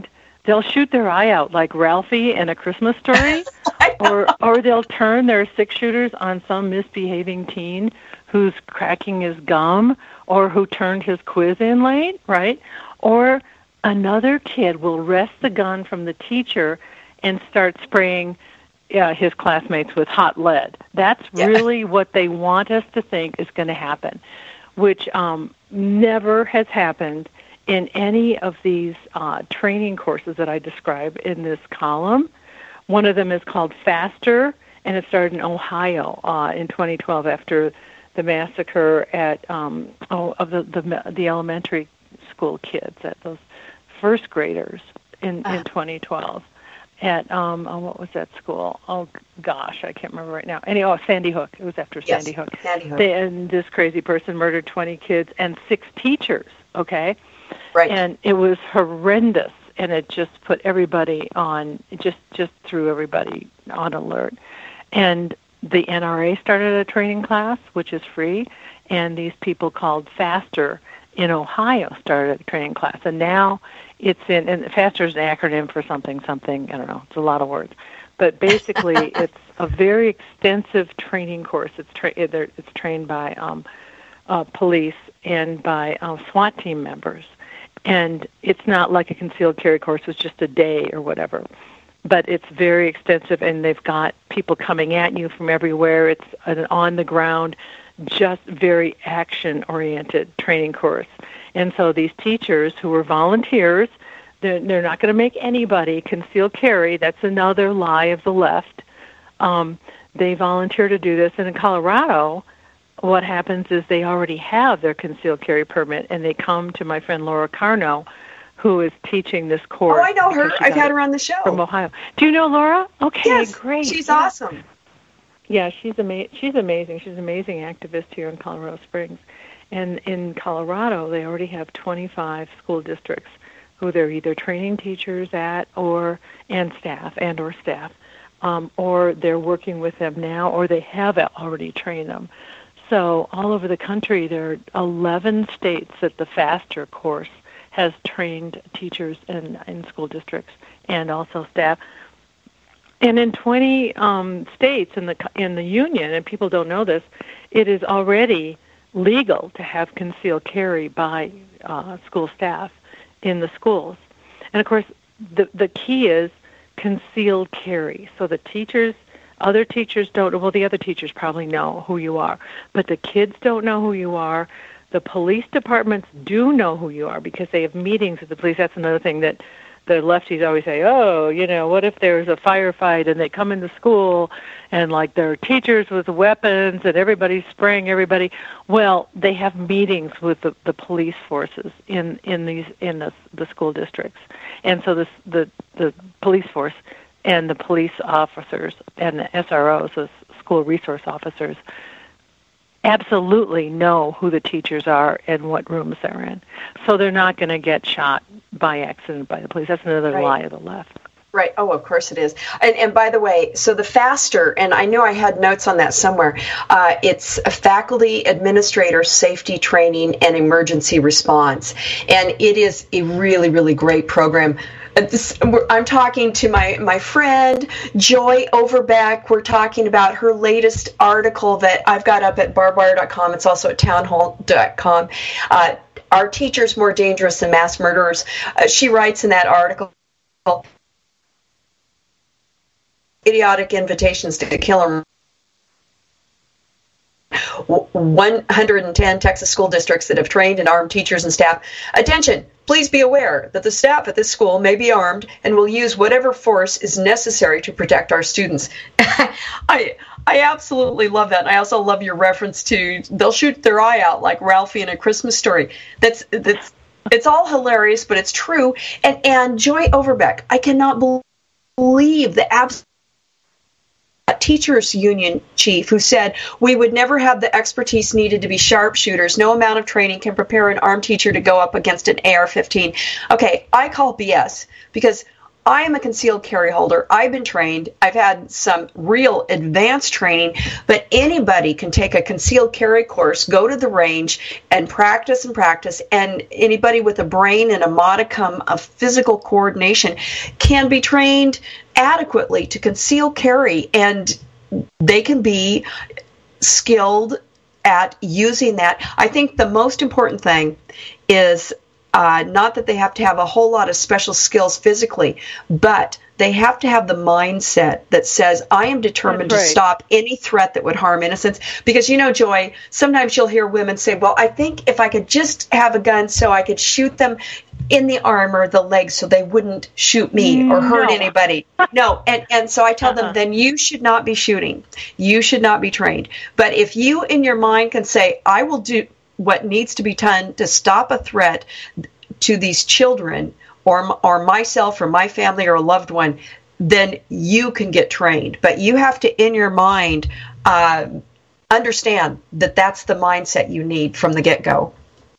they'll shoot their eye out like Ralphie in A Christmas Story, or or they'll turn their six shooters on some misbehaving teen who's cracking his gum or who turned his quiz in late, right? Or another kid will wrest the gun from the teacher and start spraying uh, his classmates with hot lead. That's yeah. really what they want us to think is going to happen, which um, never has happened in any of these uh, training courses that I describe in this column. One of them is called FASTER, and it started in Ohio uh, in twenty twelve after the massacre at um, oh, of the, the the elementary school kids, at those first graders in, in twenty twelve. At um, oh, what was that school? Oh gosh, I can't remember right now. Anyway, oh, Sandy Hook. It was after yes, Sandy Hook. Sandy Hook. They, and this crazy person murdered twenty kids and six teachers. Okay, right. And it was horrendous, and it just put everybody on. It just just threw everybody on alert. And the N R A started a training class, which is free, and these people called FASTER in Ohio started a training class, and now it's in, and FASTER is an acronym for something, something, I don't know, it's a lot of words, but basically it's a very extensive training course. It's tra- it's trained by um, uh, police and by um, SWAT team members, and it's not like a concealed carry course, it's just a day or whatever. But it's very extensive, and they've got people coming at you from everywhere. It's an on-the-ground, just very action-oriented training course. And so these teachers who were volunteers, they're, they're not going to make anybody conceal carry. That's another lie of the left. Um, they volunteer to do this. And in Colorado, what happens is they already have their concealed carry permit, and they come to my friend Laura Carno, who is teaching this course. Oh, I know her. I've had her on the show. From Ohio. Do you know Laura? Okay, yes, great. She's yeah. awesome. Yeah, she's ama- She's amazing. She's an amazing activist here in Colorado Springs. And in Colorado, they already have twenty-five school districts who they're either training teachers at or and staff and or staff, um, or they're working with them now, or they have already trained them. So all over the country, there are eleven states that the FASTER course has trained teachers in, in school districts and also staff. And in twenty um, states in the in the union, and people don't know this, it is already legal to have concealed carry by uh, school staff in the schools. And of course, the the key is concealed carry. So the teachers, other teachers don't. Well, the other teachers probably know who you are, but the kids don't know who you are. The police departments do know who you are because they have meetings with the police. That's another thing that the lefties always say, oh, you know, what if there's a firefight and they come into school and, like, there are teachers with weapons and everybody's spraying everybody. Well, they have meetings with the, the police forces in, in these in the, the school districts. And so this, the, the police force and the police officers and the S R Os, the school resource officers, absolutely know who the teachers are and what rooms they're in. So they're not going to get shot by accident by the police. That's another right. lie of the left. Right. Oh, of course it is. And, and by the way, so the FASTER, and I know I had notes on that somewhere, uh, it's a faculty administrator safety training and emergency response. And it is a really, really great program. This, I'm talking to my, my friend, Joy Overbeck. We're talking about her latest article that I've got up at barbed wire dot com. It's also at townhall dot com. Uh, Are teachers more dangerous than mass murderers? Uh, she writes in that article, idiotic invitations to kill or one hundred ten Texas school districts that have trained and armed teachers and staff. Attention, please be aware that the staff at this school may be armed and will use whatever force is necessary to protect our students. I I absolutely love that. And I also love your reference to they'll shoot their eye out like Ralphie in A Christmas Story. That's that's it's all hilarious, but it's true. And and Joy Overbeck, I cannot believe the absolute teachers union chief who said we would never have the expertise needed to be sharpshooters. No amount of training can prepare an armed teacher to go up against an A R fifteen. Okay, I call B S because I am a concealed carry holder. I've been trained. I've had some real advanced training, but anybody can take a concealed carry course, go to the range, and practice and practice. And anybody with a brain and a modicum of physical coordination can be trained adequately to conceal carry, and they can be skilled at using that. I think the most important thing is Uh, not that they have to have a whole lot of special skills physically, but they have to have the mindset that says, I am determined That's right. to stop any threat that would harm innocents. Because, you know, Joy, sometimes you'll hear women say, well, I think if I could just have a gun so I could shoot them in the arm or the leg so they wouldn't shoot me or hurt No. anybody. No. And, and so I tell Uh-huh. them, then you should not be shooting. You should not be trained. But if you in your mind can say, I will do what needs to be done to stop a threat to these children or or myself or my family or a loved one, then you can get trained. But you have to, in your mind, uh, understand that that's the mindset you need from the get-go.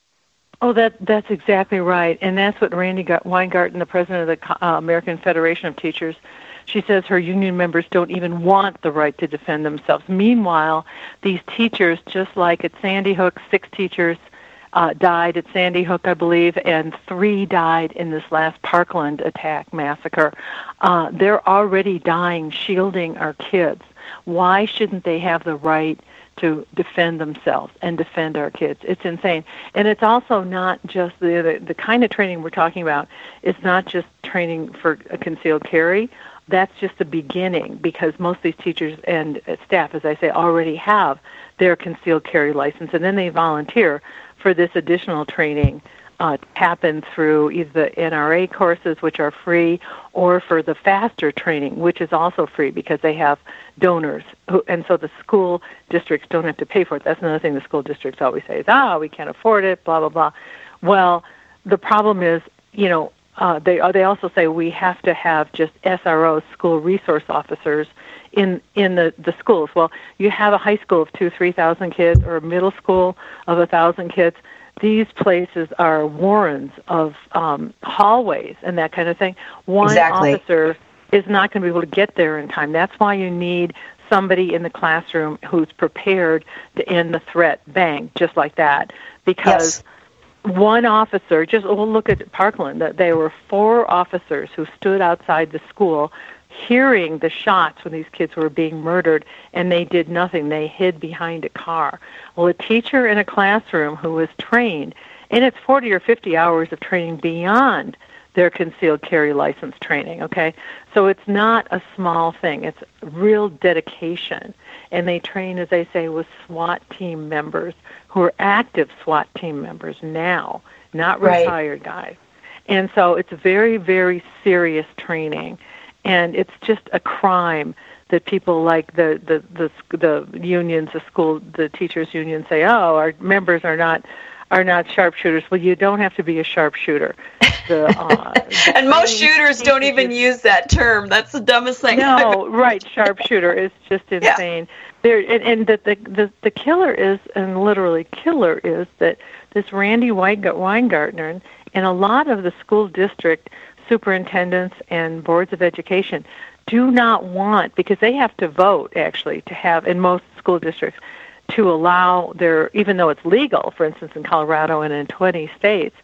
Oh, that that's exactly right. And that's what Randy Weingarten, the president of the uh, American Federation of Teachers, she says her union members don't even want the right to defend themselves. Meanwhile, these teachers, just like at Sandy Hook, six teachers uh, died at Sandy Hook, I believe, and three died in this last Parkland attack massacre. Uh, they're already dying shielding our kids. Why shouldn't they have the right to defend themselves and defend our kids? It's insane. And it's also not just the, the, the kind of training we're talking about. It's not just training for a concealed carry. That's just the beginning, because most of these teachers and staff, as I say, already have their concealed carry license, and then they volunteer for this additional training uh, happen through either the N R A courses, which are free, or for the FASTER training, which is also free because they have donors. Who, and so the school districts don't have to pay for it. That's another thing the school districts always say is, ah, we can't afford it, blah, blah, blah. Well, the problem is, you know, Uh, they uh, they also say we have to have just S R Os, school resource officers, in in the, the schools. Well, you have a high school of two, three thousand kids, or a middle school of a thousand kids. These places are warrens of um, hallways and that kind of thing. One Exactly. officer is not going to be able to get there in time. That's why you need somebody in the classroom who's prepared to end the threat. Bang, just like that, because. Yes. One officer, just we'll look at Parkland, that there were four officers who stood outside the school hearing the shots when these kids were being murdered, and they did nothing. They hid behind a car. Well, a teacher in a classroom who was trained, and it's forty or fifty hours of training beyond their concealed carry license training, okay? So it's not a small thing. It's real dedication. And they train, as I say, with SWAT team members who are active SWAT team members now, not retired right. guys. And so it's very, very serious training. And it's just a crime that people like the, the, the, the unions, the school, the teachers' unions say, oh, our members are not are not sharpshooters. Well, you don't have to be a sharpshooter. The, uh, the and most shooters don't even use that term. That's the dumbest thing. No, right, sharpshooter is just insane. Yeah. There, and, and the, the the the killer is, and literally killer is, that this Randy Weingartner and a lot of the school district superintendents and boards of education do not want, because they have to vote actually to have, in most school districts, to allow their, even though it's legal, for instance, in Colorado and in twenty states,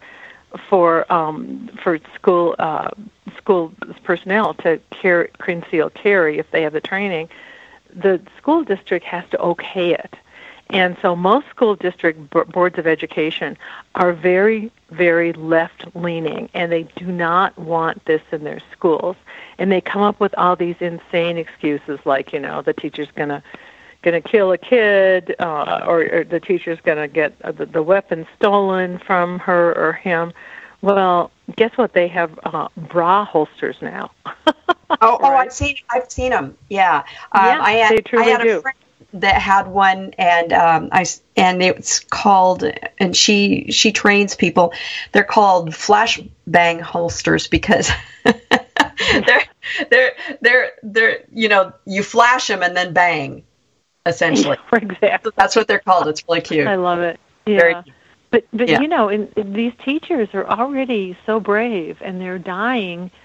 for um, for school uh, school personnel to carry, conceal carry if they have the training, the school district has to okay it. And so most school district b- boards of education are very, very left-leaning, and they do not want this in their schools. And they come up with all these insane excuses like, you know, the teacher's going to going to kill a kid, uh, or, or the teacher's going to get uh, the, the weapon stolen from her or him. Well, guess what? They have uh, bra holsters now. oh, oh, right? I've seen, I've seen them. Yeah, um, yeah I had, they truly I had do. a friend that had one, and um, I and it's called, and she she trains people. They're called flashbang holsters because they're they're they're they're you know, you flash them and then bang. Essentially, exactly. That's what they're called. It's really cute. I love it. Yeah, Very cute. but but yeah. you know, in, in these teachers are already so brave, and they're dying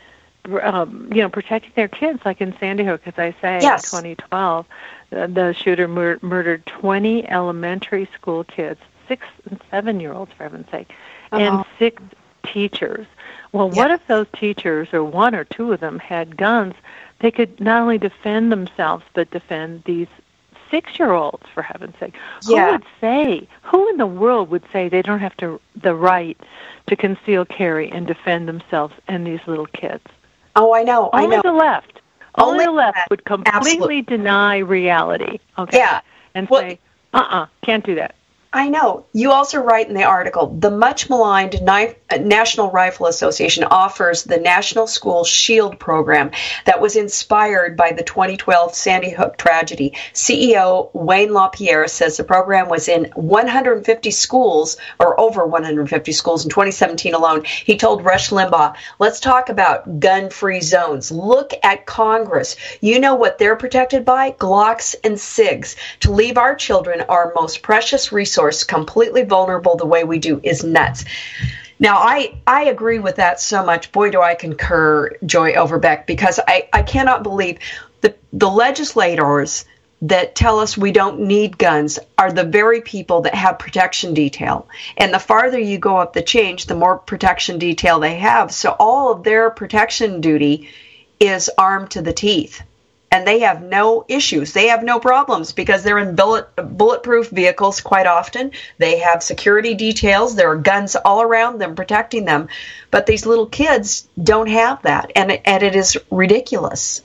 um, you know, protecting their kids, like in Sandy Hook, as I say, yes. in twenty twelve, the, the shooter mur- murdered twenty elementary school kids, six and seven-year-olds, for heaven's sake, uh-huh. and six teachers. Well, yes. what if those teachers, or one or two of them, had guns? They could not only defend themselves, but defend these six-year-olds, for heaven's sake. Yeah. Who would say, who in the world would say they don't have to the right to conceal carry and defend themselves and these little kids? Oh, I know, I Only know. the left. Only, Only the left left. would completely Absolutely. deny reality, okay? Yeah. And well, say, uh-uh, can't do that. I know. You also write in the article, the much maligned Knife, National Rifle Association offers the National School Shield program that was inspired by the twenty twelve Sandy Hook tragedy. C E O Wayne LaPierre says the program was in one hundred fifty schools, or over one hundred fifty schools in twenty seventeen alone. He told Rush Limbaugh, let's talk about gun-free zones. Look at Congress. You know what they're protected by? Glocks and SIGs. To leave our children our most precious resource completely vulnerable the way we do is nuts. Now, I, I agree with that so much. Boy, do I concur, Joy Overbeck, because I, I cannot believe the, the legislators that tell us we don't need guns are the very people that have protection detail. And the farther you go up the chain, the more protection detail they have. So all of their protection duty is armed to the teeth. And they have no issues. They have no problems because they're in bullet, bulletproof vehicles quite often. They have security details. There are guns all around them protecting them. But these little kids don't have that, and it, and it is ridiculous.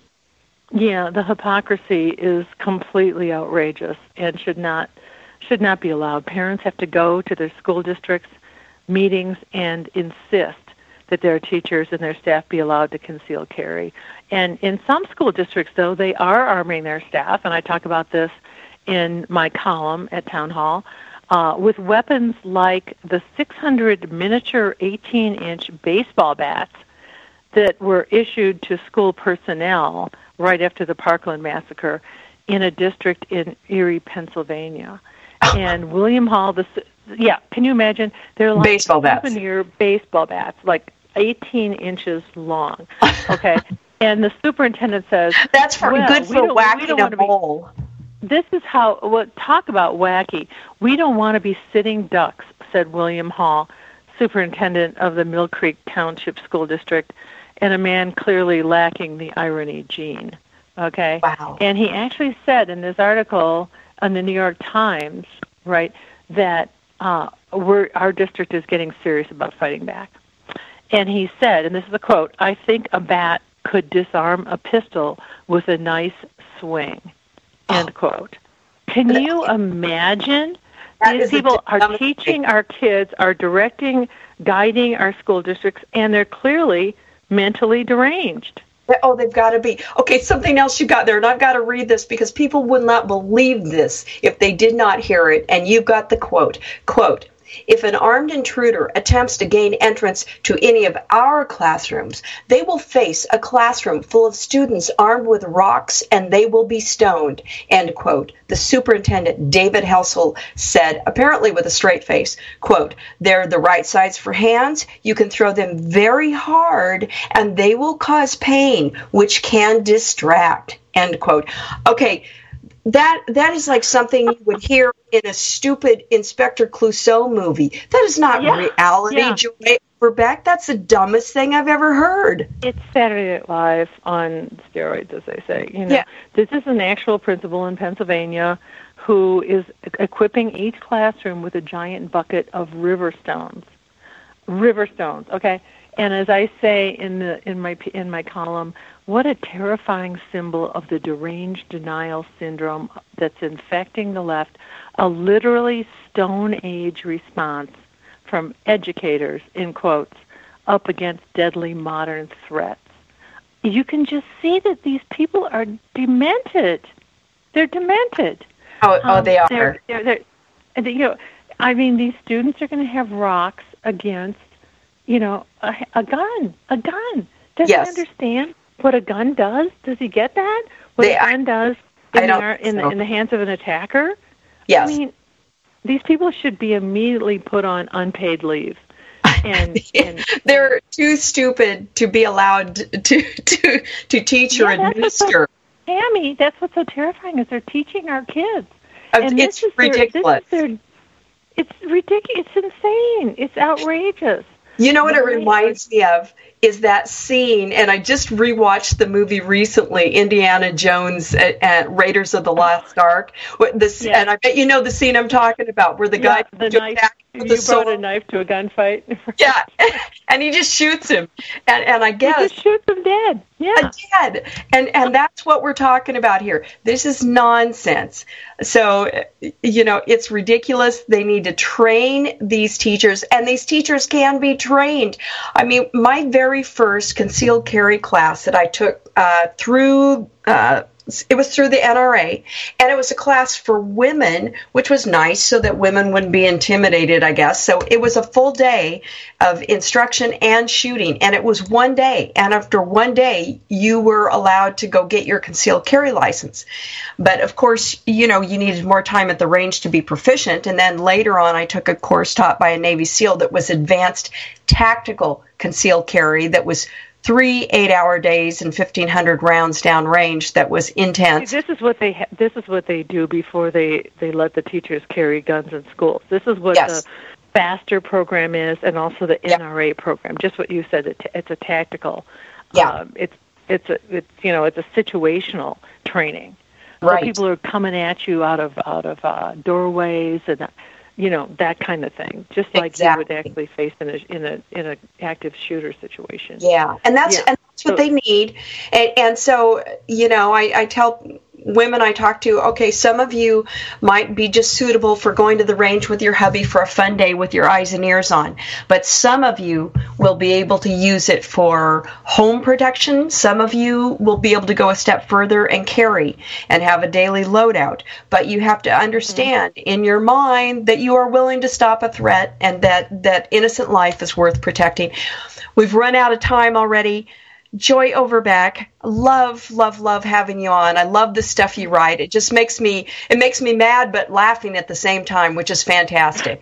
Yeah, the hypocrisy is completely outrageous and should not should not be allowed. Parents have to go to their school districts meetings and insist that their teachers and their staff be allowed to conceal carry. And in some school districts, though, they are arming their staff, and I talk about this in my column at Town Hall, uh, with weapons like the six hundred miniature eighteen-inch baseball bats that were issued to school personnel right after the Parkland massacre in a district in Erie, Pennsylvania. And William Hall, the yeah, can you imagine? They're like baseball bats. souvenir baseball bats, like eighteen inches long. Okay. And the superintendent says, that's for well, good for whacking a bowl. Be, this is how, well, talk about wacky. We don't want to be sitting ducks, said William Hall, superintendent of the Mill Creek Township School District, and a man clearly lacking the irony gene. Okay? Wow. And he actually said in this article on the New York Times, right, that uh, we're, our district is getting serious about fighting back. And he said, and this is a quote, I think a bat could disarm a pistol with a nice swing, end quote. Can you imagine? That These people are teaching our kids, are directing, guiding our school districts, and they're clearly mentally deranged. Oh, they've got to be. Okay, something else you got there, and I've got to read this because people would not believe this if they did not hear it, and you've got the quote. Quote, if an armed intruder attempts to gain entrance to any of our classrooms, they will face a classroom full of students armed with rocks and they will be stoned, end quote. The superintendent, David Helsel, said, apparently with a straight face, quote, they're the right size for hands. You can throw them very hard and they will cause pain, which can distract, end quote. Okay. That that is like something you would hear in a stupid Inspector Clouseau movie. That is not yeah, reality, yeah. Joy Overbeck. That's the dumbest thing I've ever heard. It's Saturday Night Live on steroids, as they say. You know, yeah. This is an actual principal in Pennsylvania who is equipping each classroom with a giant bucket of river stones. River stones, okay? And as I say in the in my in my column, what a terrifying symbol of the deranged denial syndrome that's infecting the left, a literally Stone Age response from educators, in quotes, up against deadly modern threats. You can just see that these people are demented. They're demented. Oh, oh um, they are. They're, they're, they're, you know, I mean, these students are going to have rocks against, you know, a, a gun, a gun. Does yes. he understand what a gun does? Does he get that? What they, a gun I, does in, I don't the, in, so. the, in the hands of an attacker? Yes. I mean, these people should be immediately put on unpaid leave. And, and they're too stupid to be allowed to to to teach or yeah, administer. So, Tammy, that's what's so terrifying is they're teaching our kids. Uh, and it's this is ridiculous. Their, this is their, it's ridiculous. It's insane. It's outrageous. You know what it reminds me of is that scene, and I just rewatched the movie recently, Indiana Jones at, at Raiders of the Lost Ark. This, yeah. And I bet you know the scene I'm talking about, where the yeah, guy the knife. back You the brought sword. a knife to a gunfight. Yeah, and he just shoots him, and and I guess he just shoots him dead. Yeah, dead, and and that's what we're talking about here. This is nonsense. So, you know, it's ridiculous. They need to train these teachers, and these teachers can be trained. I mean, my very first concealed carry class that I took uh, through. Uh, It was through the N R A, and it was a class for women, which was nice so that women wouldn't be intimidated, I guess. So it was a full day of instruction and shooting, and it was one day. And after one day, you were allowed to go get your concealed carry license. But, of course, you know, you needed more time at the range to be proficient. And then later on, I took a course taught by a Navy SEAL that was advanced tactical concealed carry that was three eight-hour days and fifteen hundred rounds downrange. That was intense. See, this is what they ha- this is what they do before they, they let the teachers carry guns in schools. This is what yes. the FASTER program is, and also the N R A yep. program. Just what you said. It, it's a tactical. Yeah. Um, it's it's a it's you know it's a situational training. Right. So people are coming at you out of out of uh, doorways and. Uh, You know, that kind of thing, just like exactly. you would actually face in a in a in a active shooter situation. Yeah, and that's yeah. and that's what so, they need. And, and so, you know, I, I tell women I talk to, okay, some of you might be just suitable for going to the range with your hubby for a fun day with your eyes and ears on, but some of you will be able to use it for home protection. Some of you will be able to go a step further and carry and have a daily loadout. But you have to understand mm-hmm. in your mind that you are willing to stop a threat and that, that innocent life is worth protecting. We've run out of time already. Joy Overbeck, love, love, love having you on. I love the stuff you write. It just makes me, it makes me mad but laughing at the same time, which is fantastic.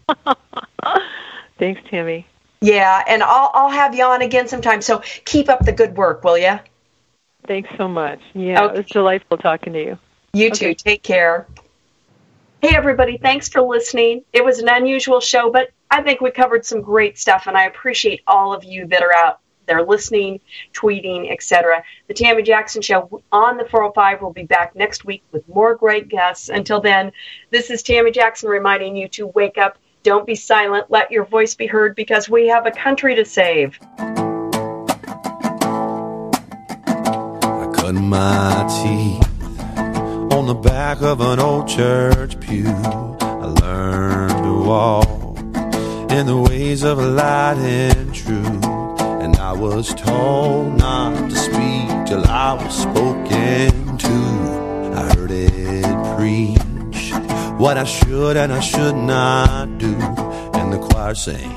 Thanks, Tammy. Yeah, and I'll I'll have you on again sometime. So keep up the good work, will you? Thanks so much. Yeah, okay. It was delightful talking to you. You okay. too. Take care. Hey, everybody. Thanks for listening. It was an unusual show, but I think we covered some great stuff, and I appreciate all of you that are out there listening, tweeting, et cetera. The Tammy Jackson Show on the four oh five will be back next week with more great guests. Until then, this is Tammy Jackson reminding you to wake up. Don't be silent. Let your voice be heard because we have a country to save. I cut my teeth on the back of an old church pew. I learned to walk in the ways of light and truth. And I was told not to speak till I was spoken to. I heard it preach what I should and I should not do. And the choir sang,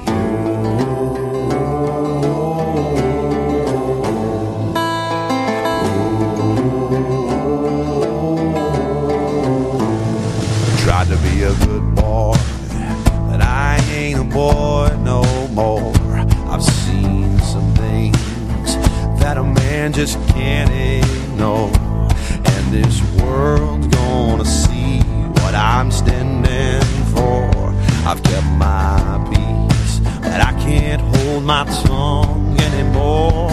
tried to be a good boy, but I ain't a boy no more. I've seen some things that a man just can't ignore. And this world's gonna see what I'm standing for. I've kept my peace, but I can't hold my tongue anymore.